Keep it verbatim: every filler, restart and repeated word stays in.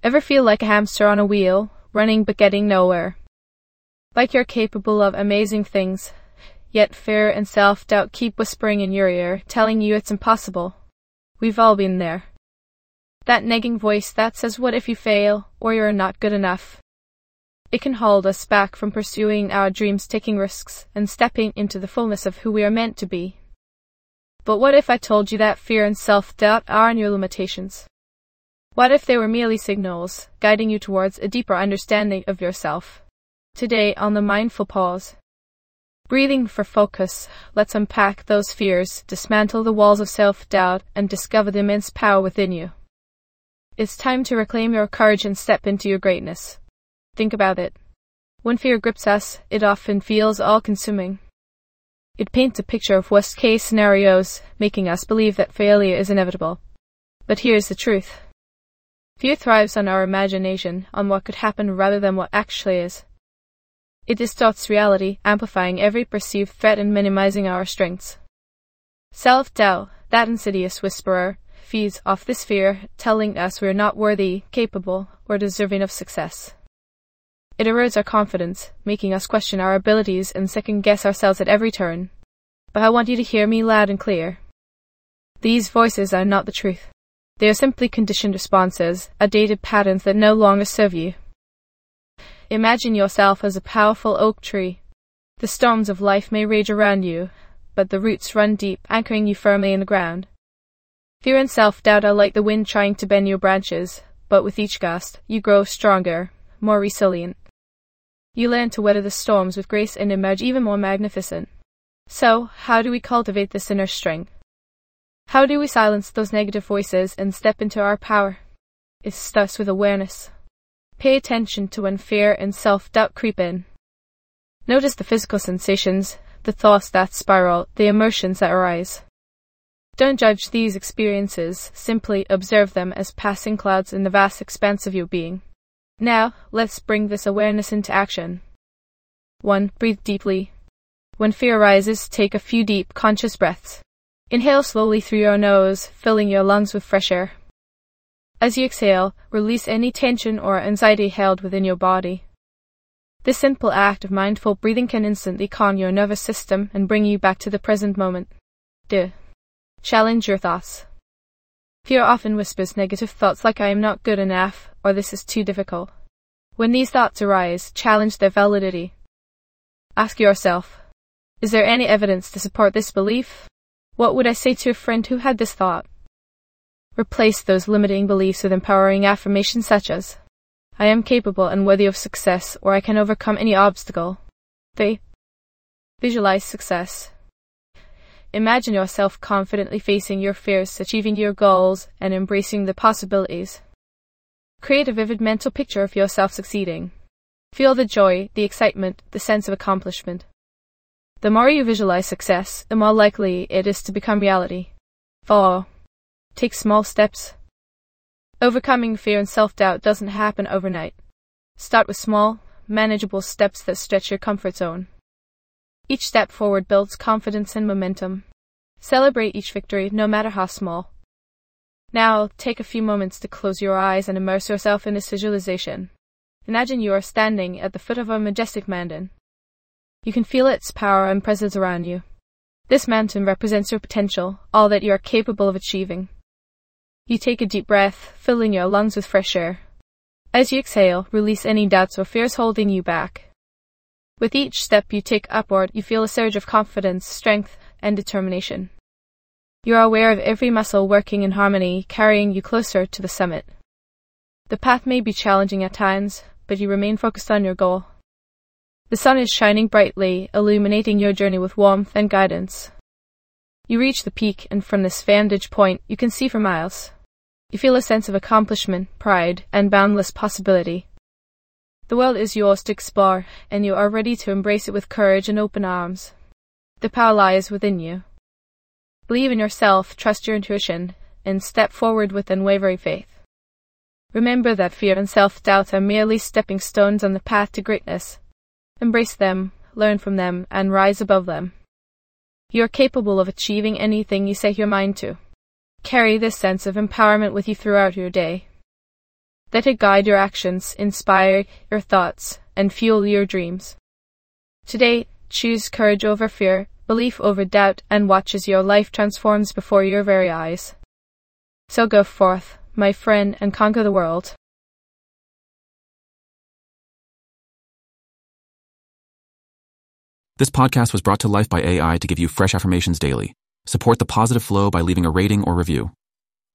Ever feel like a hamster on a wheel, running but getting nowhere? Like you're capable of amazing things, yet fear and self-doubt keep whispering in your ear, telling you it's impossible. We've all been there. That nagging voice that says, what if you fail, or you're not good enough? It can hold us back from pursuing our dreams, taking risks, and stepping into the fullness of who we are meant to be. But what if I told you that fear and self-doubt aren't your limitations? What if they were merely signals, guiding you towards a deeper understanding of yourself? Today, on the Mindful Pause, breathing for focus, let's unpack those fears, dismantle the walls of self-doubt, and discover the immense power within you. It's time to reclaim your courage and step into your greatness. Think about it. When fear grips us, it often feels all-consuming. It paints a picture of worst-case scenarios, making us believe that failure is inevitable. But here's the truth. Fear thrives on our imagination, on what could happen rather than what actually is. It distorts reality, amplifying every perceived threat and minimizing our strengths. Self-doubt, that insidious whisperer, feeds off this fear, telling us we're not worthy, capable, or deserving of success. It erodes our confidence, making us question our abilities and second-guess ourselves at every turn. But I want you to hear me loud and clear. These voices are not the truth. They are simply conditioned responses, outdated patterns that no longer serve you. Imagine yourself as a powerful oak tree. The storms of life may rage around you, but the roots run deep, anchoring you firmly in the ground. Fear and self-doubt are like the wind trying to bend your branches, but with each gust, you grow stronger, more resilient. You learn to weather the storms with grace and emerge even more magnificent. So, how do we cultivate this inner strength? How do we silence those negative voices and step into our power? It starts with awareness. Pay attention to when fear and self-doubt creep in. Notice the physical sensations, the thoughts that spiral, the emotions that arise. Don't judge these experiences, simply observe them as passing clouds in the vast expanse of your being. Now, let's bring this awareness into action. one. Breathe deeply. When fear arises, take a few deep, conscious breaths. Inhale slowly through your nose, filling your lungs with fresh air. As you exhale, release any tension or anxiety held within your body. This simple act of mindful breathing can instantly calm your nervous system and bring you back to the present moment. two. Challenge your thoughts. Fear often whispers negative thoughts like I am not good enough, or this is too difficult. When these thoughts arise, challenge their validity. Ask yourself, is there any evidence to support this belief? What would I say to a friend who had this thought? Replace those limiting beliefs with empowering affirmations such as, I am capable and worthy of success, or I can overcome any obstacle. three. Visualize success. Imagine yourself confidently facing your fears, achieving your goals, and embracing the possibilities. Create a vivid mental picture of yourself succeeding. Feel the joy, the excitement, the sense of accomplishment. The more you visualize success, the more likely it is to become reality. four. Take small steps. Overcoming fear and self-doubt doesn't happen overnight. Start with small, manageable steps that stretch your comfort zone. Each step forward builds confidence and momentum. Celebrate each victory, no matter how small. Now, take a few moments to close your eyes and immerse yourself in this visualization. Imagine you are standing at the foot of a majestic mountain. You can feel its power and presence around you. This mountain represents your potential, all that you are capable of achieving. You take a deep breath, filling your lungs with fresh air. As you exhale, release any doubts or fears holding you back. With each step you take upward, you feel a surge of confidence, strength, and determination. You are aware of every muscle working in harmony, carrying you closer to the summit. The path may be challenging at times, but you remain focused on your goal. The sun is shining brightly, illuminating your journey with warmth and guidance. You reach the peak, and from this vantage point, you can see for miles. You feel a sense of accomplishment, pride, and boundless possibility. The world is yours to explore, and you are ready to embrace it with courage and open arms. The power lies within you. Believe in yourself, trust your intuition, and step forward with unwavering faith. Remember that fear and self-doubt are merely stepping stones on the path to greatness. Embrace them, learn from them, and rise above them. You are capable of achieving anything you set your mind to. Carry this sense of empowerment with you throughout your day. Let it guide your actions, inspire your thoughts, and fuel your dreams. Today, choose courage over fear, belief over doubt, and watch as your life transforms before your very eyes. So go forth, my friend, and conquer the world. This podcast was brought to life by A I to give you fresh affirmations daily. Support the positive flow by leaving a rating or review.